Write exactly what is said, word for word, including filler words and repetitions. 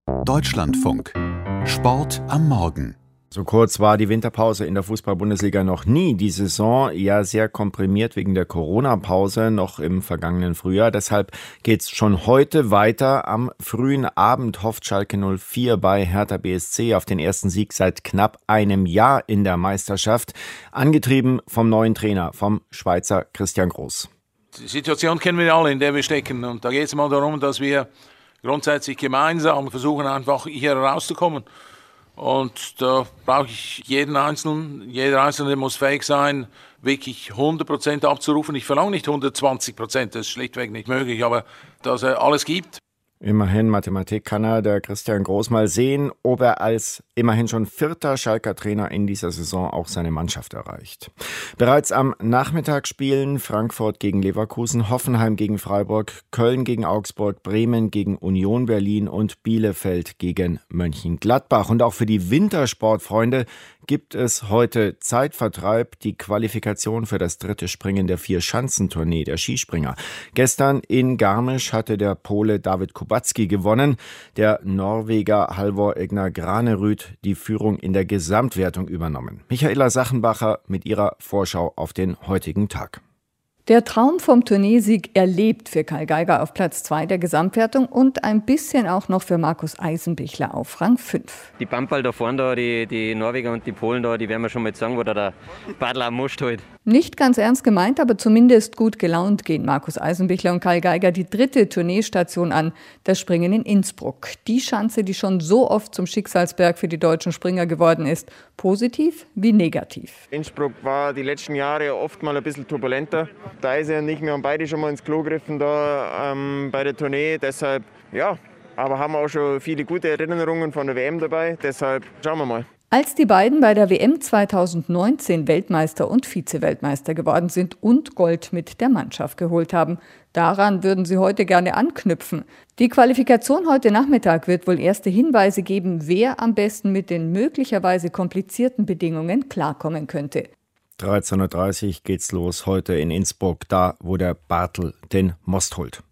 Deutschlandfunk. Sport am Morgen. So kurz war die Winterpause in der Fußball-Bundesliga noch nie. Die Saison ja sehr komprimiert wegen der Corona-Pause noch im vergangenen Frühjahr. Deshalb geht's schon heute weiter. Am frühen Abend hofft Schalke null vier bei Hertha B S C auf den ersten Sieg seit knapp einem Jahr in der Meisterschaft. Angetrieben vom neuen Trainer, vom Schweizer Christian Groß. Die Situation kennen wir alle, in der wir stecken. Und da geht es mal darum, dass wir grundsätzlich gemeinsam versuchen, einfach hier rauszukommen. Und da brauche ich jeden Einzelnen. Jeder Einzelne muss fähig sein, wirklich hundert Prozent abzurufen. Ich verlange nicht hundertzwanzig Prozent, das ist schlichtweg nicht möglich, aber dass er alles gibt. Immerhin Mathematik kann er, der Christian Groß, mal sehen, ob er als immerhin schon vierter Schalker Trainer in dieser Saison auch seine Mannschaft erreicht. Bereits am Nachmittag spielen Frankfurt gegen Leverkusen, Hoffenheim gegen Freiburg, Köln gegen Augsburg, Bremen gegen Union Berlin und Bielefeld gegen Mönchengladbach. Und auch für die Wintersportfreunde gibt es heute Zeitvertreib, die Qualifikation für das dritte Springen der Vier-Schanzentournee der Skispringer. Gestern in Garmisch hatte der Pole David Kubacki gewonnen, der Norweger Halvor Egner Granerud die Führung in der Gesamtwertung übernommen. Michaela Sachenbacher mit ihrer Vorschau auf den heutigen Tag. Der Traum vom Tourneesieg erlebt für Karl Geiger auf Platz zwei der Gesamtwertung und ein bisschen auch noch für Markus Eisenbichler auf Rang fünf. Die Bamperl da vorne, da, die, die Norweger und die Polen, da, die werden wir schon mal sagen, wo da der Badler musst halt. Nicht ganz ernst gemeint, aber zumindest gut gelaunt gehen Markus Eisenbichler und Karl Geiger die dritte Tourneestation an, das Springen in Innsbruck. Die Schanze, die schon so oft zum Schicksalsberg für die deutschen Springer geworden ist, positiv wie negativ. Innsbruck war die letzten Jahre oft mal ein bisschen turbulenter. Da ist er nicht mehr, haben beide schon mal ins Klo gegriffen da ähm, bei der Tournee, deshalb, ja, aber haben auch schon viele gute Erinnerungen von der W M dabei, deshalb schauen wir mal. Als die beiden bei der W M zweitausendneunzehn Weltmeister und Vize-Weltmeister geworden sind und Gold mit der Mannschaft geholt haben, daran würden sie heute gerne anknüpfen. Die Qualifikation heute Nachmittag wird wohl erste Hinweise geben, wer am besten mit den möglicherweise komplizierten Bedingungen klarkommen könnte. dreizehn Uhr dreißig geht's los heute in Innsbruck, da wo der Bartel den Most holt.